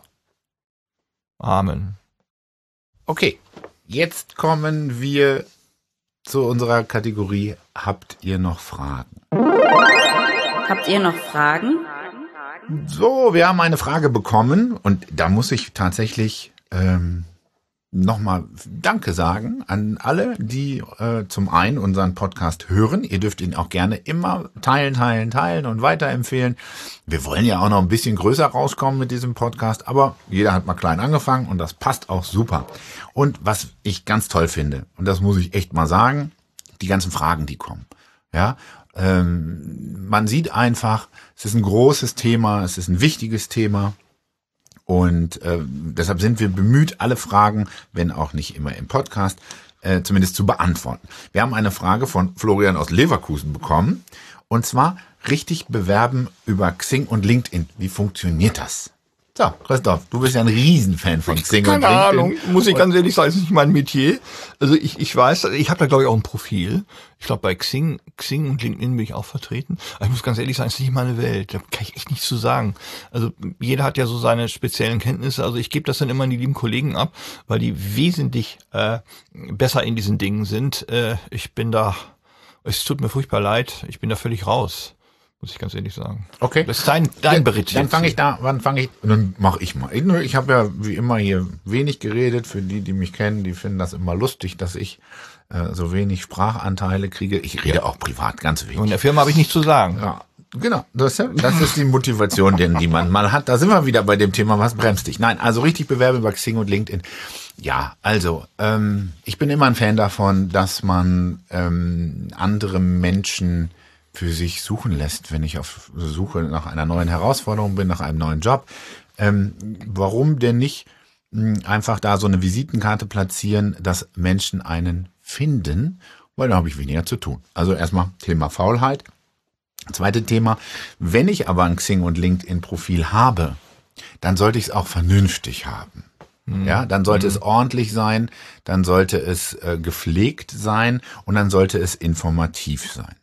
Amen. Okay, jetzt kommen wir zu unserer Kategorie Habt ihr noch Fragen? Habt ihr noch Fragen? So, wir haben eine Frage bekommen und da muss ich tatsächlich ähm, nochmal Danke sagen an alle, die äh, zum einen unseren Podcast hören. Ihr dürft ihn auch gerne immer teilen, teilen, teilen und weiterempfehlen. Wir wollen ja auch noch ein bisschen größer rauskommen mit diesem Podcast, aber jeder hat mal klein angefangen und das passt auch super. Und was ich ganz toll finde, und das muss ich echt mal sagen, die ganzen Fragen, die kommen. Ja, ähm, man sieht einfach, es ist ein großes Thema, es ist ein wichtiges Thema. Und äh, deshalb sind wir bemüht, alle Fragen, wenn auch nicht immer im Podcast, äh, zumindest zu beantworten. Wir haben eine Frage von Florian aus Leverkusen bekommen. Und zwar richtig bewerben über Xing und LinkedIn. Wie funktioniert das? So, Christoph, du bist ja ein Riesenfan von Xing und LinkedIn. Keine Ahnung, muss ich ganz ehrlich sagen, das ist nicht mein Metier. Also ich ich weiß, ich habe da glaube ich auch ein Profil. Ich glaube bei Xing, Xing und LinkedIn bin ich auch vertreten. Aber ich muss ganz ehrlich sagen, es ist nicht meine Welt. Da kann ich echt nichts zu sagen. Also jeder hat ja so seine speziellen Kenntnisse. Also ich gebe das dann immer an die lieben Kollegen ab, weil die wesentlich äh, besser in diesen Dingen sind. Äh, ich bin da Es tut mir furchtbar leid, ich bin da völlig raus, muss ich ganz ehrlich sagen. Okay. Das ist dein, dein Bericht. Dann fange ich da, wann fange ich, dann mache ich mal. Ich habe ja wie immer hier wenig geredet. Für die, die mich kennen, die finden das immer lustig, dass ich äh, so wenig Sprachanteile kriege. Ich rede auch privat ganz wenig. Und in der Firma habe ich nichts zu sagen. Ja, genau. Das, das ist die Motivation, die, die man mal hat. Da sind wir wieder bei dem Thema, was bremst dich? Nein, also richtig bewerben über Xing und LinkedIn. Ja, also ähm, ich bin immer ein Fan davon, dass man ähm, andere Menschen für sich suchen lässt, wenn ich auf Suche nach einer neuen Herausforderung bin, nach einem neuen Job. Ähm, warum denn nicht mh, einfach da so eine Visitenkarte platzieren, dass Menschen einen finden, weil da habe ich weniger zu tun. Also erstmal Thema Faulheit. Zweite Thema, wenn ich aber ein Xing- und LinkedIn-Profil habe, dann sollte ich es auch vernünftig haben. Ja, dann sollte mhm. es ordentlich sein, dann sollte es äh, gepflegt sein und dann sollte es informativ sein.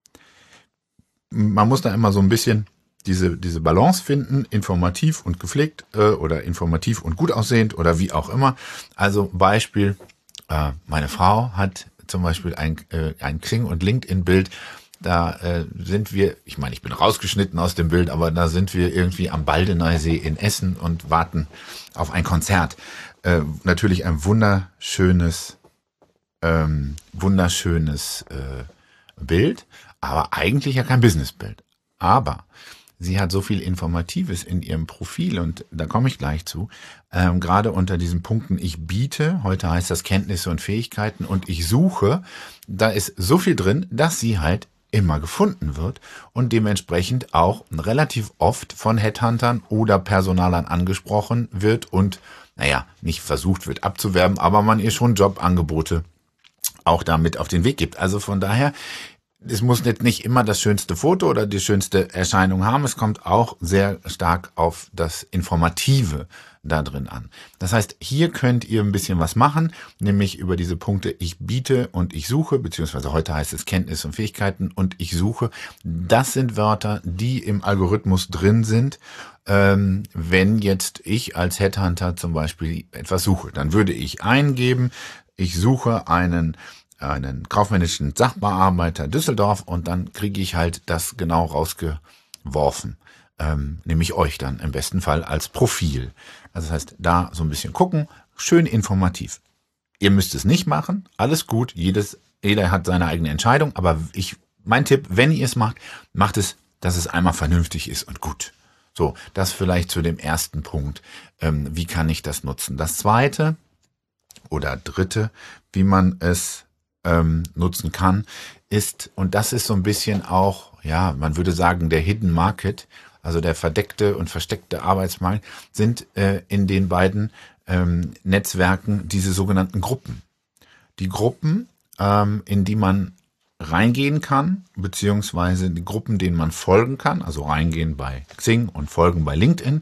Man muss da immer so ein bisschen diese diese Balance finden, informativ und gepflegt äh, oder informativ und gut aussehend oder wie auch immer. Also Beispiel, äh, meine Frau hat zum Beispiel ein, äh, ein Xing- und LinkedIn-Bild. Da äh, sind wir, ich meine, ich bin rausgeschnitten aus dem Bild, aber da sind wir irgendwie am Baldeneysee in Essen und warten auf ein Konzert. Äh, natürlich ein wunderschönes, ähm, wunderschönes äh, Bild, aber eigentlich ja kein Businessbild. Aber sie hat so viel Informatives in ihrem Profil und da komme ich gleich zu. Ähm, gerade unter diesen Punkten, ich biete, heute heißt das Kenntnisse und Fähigkeiten und ich suche, da ist so viel drin, dass sie halt immer gefunden wird und dementsprechend auch relativ oft von Headhuntern oder Personalern angesprochen wird und, naja, nicht versucht wird abzuwerben, aber man ihr schon Jobangebote auch damit auf den Weg gibt. Also von daher, es muss jetzt nicht immer das schönste Foto oder die schönste Erscheinung haben. Es kommt auch sehr stark auf das Informative da drin an. Das heißt, hier könnt ihr ein bisschen was machen, nämlich über diese Punkte ich biete und ich suche, beziehungsweise heute heißt es Kenntnisse und Fähigkeiten und ich suche. Das sind Wörter, die im Algorithmus drin sind. Ähm, wenn jetzt ich als Headhunter zum Beispiel etwas suche, dann würde ich eingeben, ich suche einen einen kaufmännischen Sachbearbeiter Düsseldorf und dann kriege ich halt das genau rausgeworfen, ähm, nämlich euch dann im besten Fall als Profil. Also das heißt, da so ein bisschen gucken, schön informativ. Ihr müsst es nicht machen, alles gut, jedes, jeder hat seine eigene Entscheidung, aber ich, mein Tipp, wenn ihr es macht, macht es, dass es einmal vernünftig ist und gut. So, das vielleicht zu dem ersten Punkt. Ähm, wie kann ich das nutzen? Das zweite oder dritte, wie man es ähm, nutzen kann, ist, und das ist so ein bisschen auch, ja, man würde sagen, der Hidden Market, also der verdeckte und versteckte Arbeitsmarkt, sind äh, in den beiden ähm, Netzwerken diese sogenannten Gruppen. Die Gruppen, ähm, in die man reingehen kann, beziehungsweise die Gruppen, denen man folgen kann, also reingehen bei Xing und folgen bei LinkedIn.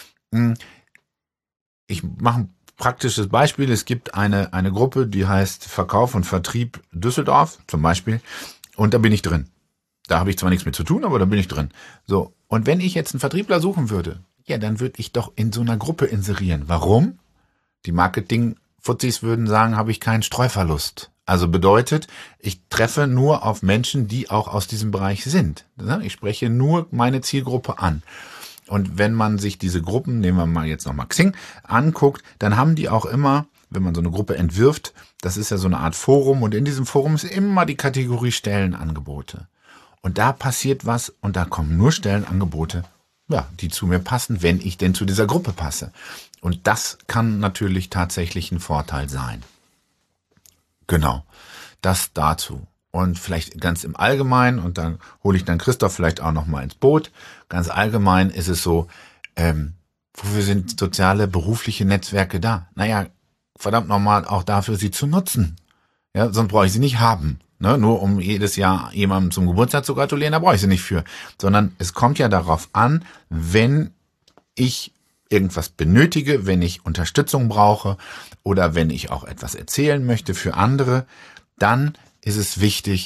Ich mache ein praktisches Beispiel. Es gibt eine, eine Gruppe, die heißt Verkauf und Vertrieb Düsseldorf zum Beispiel, und da bin ich drin. Da habe ich zwar nichts mit zu tun, aber da bin ich drin. So, und wenn ich jetzt einen Vertriebler suchen würde, ja, dann würde ich doch in so einer Gruppe inserieren. Warum? Die Marketing-Fuzzis würden sagen, habe ich keinen Streuverlust. Also bedeutet, ich treffe nur auf Menschen, die auch aus diesem Bereich sind. Ich spreche nur meine Zielgruppe an. Und wenn man sich diese Gruppen, nehmen wir mal jetzt nochmal Xing, anguckt, dann haben die auch immer, wenn man so eine Gruppe entwirft, das ist ja so eine Art Forum, und in diesem Forum ist immer die Kategorie Stellenangebote. Und da passiert was und da kommen nur Stellenangebote, ja, die zu mir passen, wenn ich denn zu dieser Gruppe passe. Und das kann natürlich tatsächlich ein Vorteil sein. Genau, das dazu. Und vielleicht ganz im Allgemeinen, und dann hole ich dann Christoph vielleicht auch noch mal ins Boot. Ganz allgemein ist es so, ähm, wofür sind soziale, berufliche Netzwerke da? Naja, verdammt nochmal auch dafür, sie zu nutzen. Ja, sonst brauche ich sie nicht haben. Ne? Nur um jedes Jahr jemandem zum Geburtstag zu gratulieren, da brauche ich sie nicht für. Sondern es kommt ja darauf an, wenn ich irgendwas benötige, wenn ich Unterstützung brauche oder wenn ich auch etwas erzählen möchte für andere, dann ist es wichtig,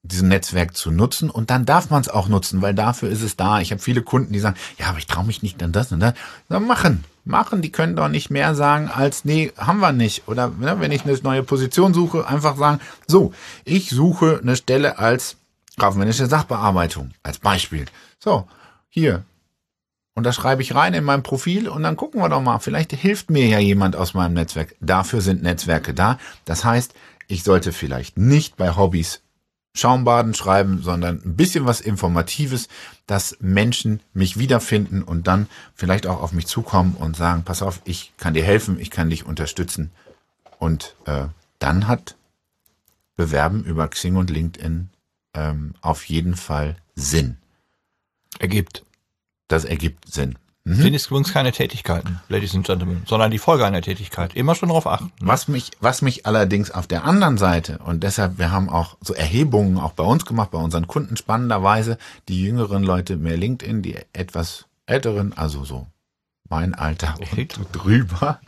diesem Netzwerk zu nutzen und dann darf man es auch nutzen, weil dafür ist es da. Ich habe viele Kunden, die sagen, ja, aber ich traue mich nicht an das und das. Na, machen, machen, die können doch nicht mehr sagen als, nee, haben wir nicht. Oder ne, wenn ich eine neue Position suche, einfach sagen, so, ich suche eine Stelle als kaufmännische Sachbearbeitung, als Beispiel. So, hier. Und da schreibe ich rein in mein Profil und dann gucken wir doch mal, vielleicht hilft mir ja jemand aus meinem Netzwerk. Dafür sind Netzwerke da. Das heißt, ich sollte vielleicht nicht bei Hobbys Schaumbaden schreiben, sondern ein bisschen was Informatives, dass Menschen mich wiederfinden und dann vielleicht auch auf mich zukommen und sagen, pass auf, ich kann dir helfen, ich kann dich unterstützen. Und äh, dann hat Bewerben über Xing und LinkedIn ähm, auf jeden Fall Sinn. Ergibt. Das ergibt Sinn. Mhm. Sind es übrigens keine Tätigkeiten, Ladies and Gentlemen, sondern die Folge einer Tätigkeit. Immer schon darauf achten. Was mich, was mich allerdings auf der anderen Seite, und deshalb, wir haben auch so Erhebungen auch bei uns gemacht, bei unseren Kunden spannenderweise, die jüngeren Leute mehr LinkedIn, die etwas älteren, also so mein Alter und drüber,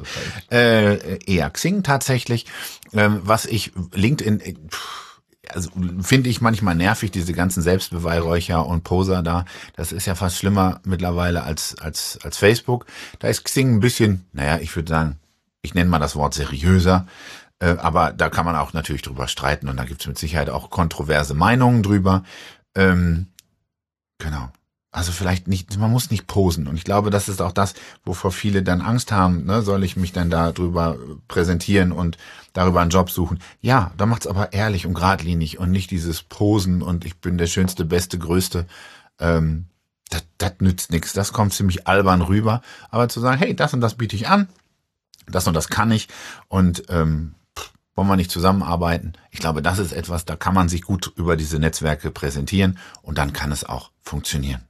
äh, eher Xing tatsächlich. Ähm, was ich, LinkedIn, pff, also finde ich manchmal nervig, diese ganzen Selbstbeweihräucher und Poser da. Das ist ja fast schlimmer mittlerweile als als als Facebook. Da ist Xing ein bisschen, naja, ich würde sagen, ich nenne mal das Wort seriöser. Äh, aber da kann man auch natürlich drüber streiten und da gibt es mit Sicherheit auch kontroverse Meinungen drüber. Ähm, genau. Also vielleicht nicht, man muss nicht posen. Und ich glaube, das ist auch das, wovor viele dann Angst haben. Ne? Soll ich mich dann da drüber präsentieren und darüber einen Job suchen? Ja, da macht's aber ehrlich und geradlinig und nicht dieses Posen und ich bin der Schönste, Beste, Größte. Ähm, das, das nützt nichts. Das kommt ziemlich albern rüber. Aber zu sagen, hey, das und das biete ich an, das und das kann ich und ähm, wollen wir nicht zusammenarbeiten? Ich glaube, das ist etwas, da kann man sich gut über diese Netzwerke präsentieren und dann kann es auch funktionieren.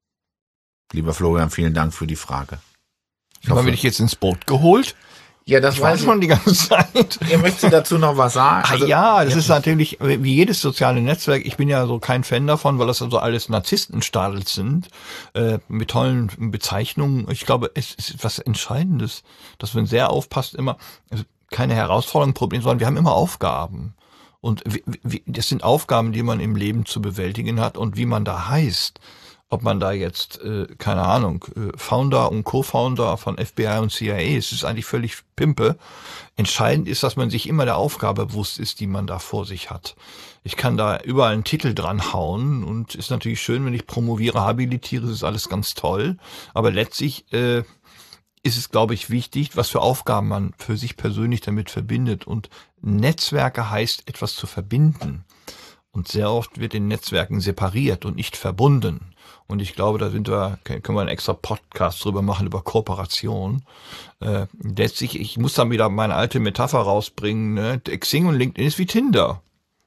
Lieber Florian, vielen Dank für die Frage. Ich hoffe, bin ich jetzt ins Boot geholt? Ja, das ich weiß weiß schon die ganze Zeit. Ihr möchtet dazu noch was sagen? Also, ah, ja, das ja. ist natürlich, wie jedes soziale Netzwerk, ich bin ja so kein Fan davon, weil das also alles Narzisstenstadels sind, äh, mit tollen Bezeichnungen. Ich glaube, es ist was Entscheidendes, dass man sehr aufpasst, immer, also keine Herausforderungen, Probleme, sondern wir haben immer Aufgaben. Und wie, wie, das sind Aufgaben, die man im Leben zu bewältigen hat und wie man da heißt. Ob man da jetzt, äh, keine Ahnung, äh, Founder und Co-Founder von F B I und C I A ist, ist eigentlich völlig Pimpe. Entscheidend ist, dass man sich immer der Aufgabe bewusst ist, die man da vor sich hat. Ich kann da überall einen Titel dran hauen und ist natürlich schön, wenn ich promoviere, habilitiere, das ist alles ganz toll. Aber letztlich äh, ist es, glaube ich, wichtig, was für Aufgaben man für sich persönlich damit verbindet. Und Netzwerke heißt, etwas zu verbinden. Und sehr oft wird in Netzwerken separiert und nicht verbunden. Und ich glaube, da sind wir, können wir einen extra Podcast drüber machen, über Kooperation. Äh, letztlich, ich muss dann wieder meine alte Metapher rausbringen, ne? Xing und LinkedIn ist wie Tinder.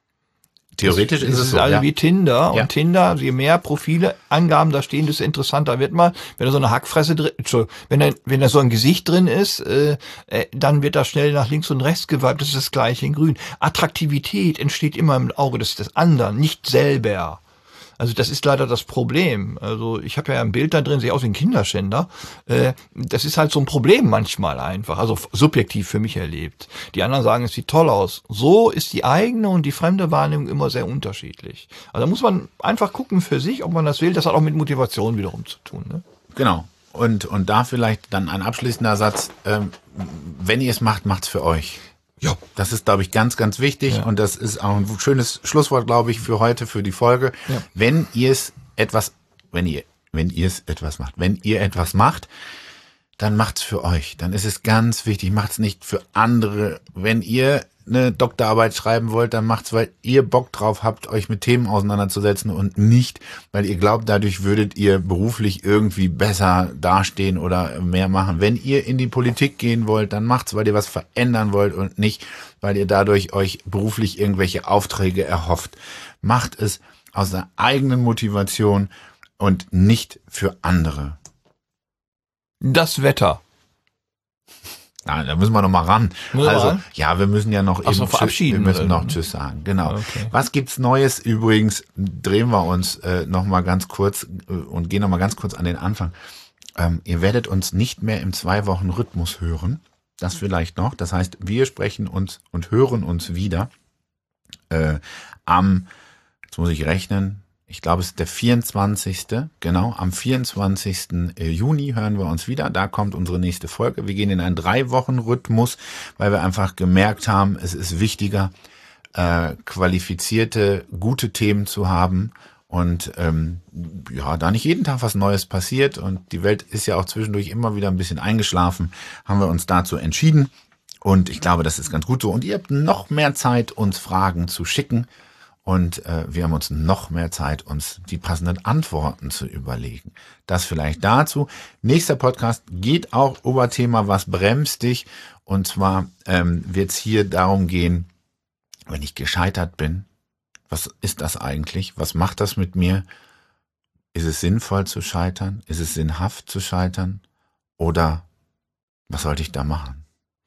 Theoretisch das, ist das es ist so, also ja. wie Tinder. Ja. Und Tinder, je mehr Profile, Angaben da stehen, desto interessanter wird man. Wenn da so eine Hackfresse drin, Entschuldigung, wenn da, wenn da so ein Gesicht drin ist, äh, äh, dann wird da schnell nach links und rechts geweibt. Das ist das Gleiche in Grün. Attraktivität entsteht immer im Auge des, des anderen, nicht selber. Also das ist leider das Problem. Also ich habe ja ein Bild da drin, sehe aus wie ein Kinderschänder. Äh, das ist halt so ein Problem manchmal einfach, also subjektiv für mich erlebt. Die anderen sagen, es sieht toll aus. So ist die eigene und die fremde Wahrnehmung immer sehr unterschiedlich. Also da muss man einfach gucken für sich, ob man das will. Das hat auch mit Motivation wiederum zu tun. Ne? Genau. Und, und da vielleicht dann ein abschließender Satz. Ähm, wenn ihr es macht, macht's für euch. Ja, das ist, glaube ich, ganz, ganz wichtig ja. Und das ist auch ein schönes Schlusswort, glaube ich, für heute, für die Folge. Ja. Wenn ihr es etwas, wenn ihr, wenn ihr es etwas macht, wenn ihr etwas macht, dann macht's für euch. Dann ist es ganz wichtig, macht's nicht für andere. Wenn ihr eine Doktorarbeit schreiben wollt, dann macht's, weil ihr Bock drauf habt, euch mit Themen auseinanderzusetzen und nicht, weil ihr glaubt, dadurch würdet ihr beruflich irgendwie besser dastehen oder mehr machen. Wenn ihr in die Politik gehen wollt, dann macht's, weil ihr was verändern wollt und nicht, weil ihr dadurch euch beruflich irgendwelche Aufträge erhofft. Macht es aus der eigenen Motivation und nicht für andere. Das Wetter. Ja, da müssen wir noch mal ran. Müssen also, ran? ja, wir müssen ja noch Ach, eben noch verabschieden. Wir müssen noch oder? Tschüss sagen. Genau. Okay. Was gibt's Neues? Übrigens drehen wir uns äh, noch mal ganz kurz äh, und gehen noch mal ganz kurz an den Anfang. Ähm, ihr werdet uns nicht mehr im zwei Wochen Rhythmus hören. Das vielleicht noch. Das heißt, wir sprechen uns und hören uns wieder äh, am muss ich rechnen, ich glaube, es ist der vierundzwanzigste Genau, am vierundzwanzigsten Juni hören wir uns wieder. Da kommt unsere nächste Folge. Wir gehen in einen Drei-Wochen-Rhythmus, weil wir einfach gemerkt haben, es ist wichtiger, äh, qualifizierte, gute Themen zu haben. Und ähm, ja, da nicht jeden Tag was Neues passiert und die Welt ist ja auch zwischendurch immer wieder ein bisschen eingeschlafen, haben wir uns dazu entschieden. Und ich glaube, das ist ganz gut so. Und ihr habt noch mehr Zeit, uns Fragen zu schicken. Und äh, wir haben uns noch mehr Zeit, uns die passenden Antworten zu überlegen. Das vielleicht dazu. Nächster Podcast geht auch über Thema, was bremst dich? Und zwar ähm, wird es hier darum gehen, wenn ich gescheitert bin, was ist das eigentlich? Was macht das mit mir? Ist es sinnvoll zu scheitern? Ist es sinnhaft zu scheitern? Oder was sollte ich da machen?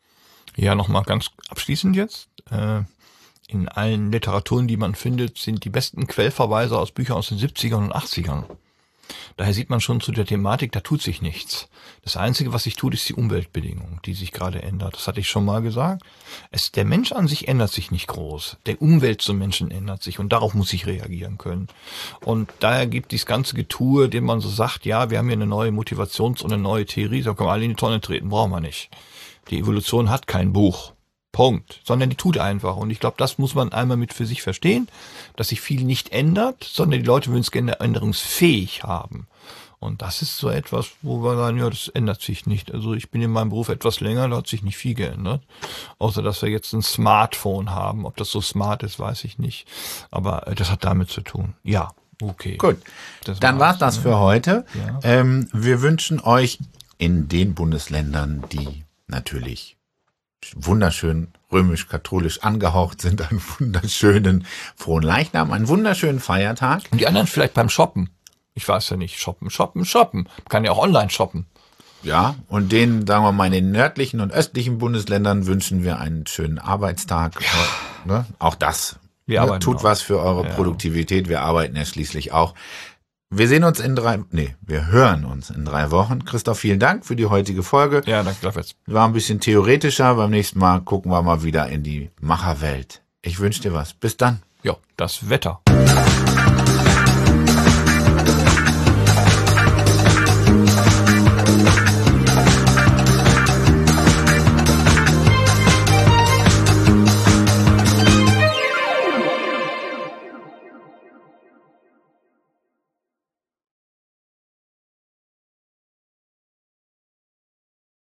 Ja, nochmal ganz abschließend jetzt. Äh In allen Literaturen, die man findet, sind die besten Quellverweise aus Büchern aus den siebzigern und achtzigern. Daher sieht man schon zu der Thematik, da tut sich nichts. Das Einzige, was sich tut, ist die Umweltbedingung, die sich gerade ändert. Das hatte ich schon mal gesagt. Es, der Mensch an sich ändert sich nicht groß. Der Umwelt zum Menschen ändert sich und darauf muss ich reagieren können. Und daher gibt dieses ganze Getue, dem man so sagt, ja, wir haben hier eine neue Motivations- und eine neue Theorie, da können wir alle in die Tonne treten, brauchen wir nicht. Die Evolution hat kein Buch. Punkt. Sondern die tut einfach. Und ich glaube, das muss man einmal mit für sich verstehen, dass sich viel nicht ändert, sondern die Leute wollen es gerne änderungsfähig haben. Und das ist so etwas, wo wir sagen, ja, das ändert sich nicht. Also ich bin in meinem Beruf etwas länger, da hat sich nicht viel geändert. Außer, dass wir jetzt ein Smartphone haben. Ob das so smart ist, weiß ich nicht. Aber das hat damit zu tun. Ja, okay. Gut, das dann war's das für heute. Ja. Ähm, wir wünschen euch in den Bundesländern, die natürlich wunderschön römisch-katholisch angehaucht sind, einen wunderschönen frohen Leichnam, einen wunderschönen Feiertag. Und die anderen vielleicht beim Shoppen. Ich weiß ja nicht, shoppen, shoppen, shoppen. Man kann ja auch online shoppen. Ja, und denen, sagen wir mal, in den nördlichen und östlichen Bundesländern wünschen wir einen schönen Arbeitstag. Ja. Ne? Auch das Wir ne? tut auch. was für eure Ja. Produktivität. Wir arbeiten ja schließlich auch. Wir sehen uns in drei, nee, wir hören uns in drei Wochen. Christoph, vielen Dank für die heutige Folge. Ja, danke gleichfalls. War ein bisschen theoretischer. Beim nächsten Mal gucken wir mal wieder in die Macherwelt. Ich wünsche dir was. Bis dann. Ja, das Wetter.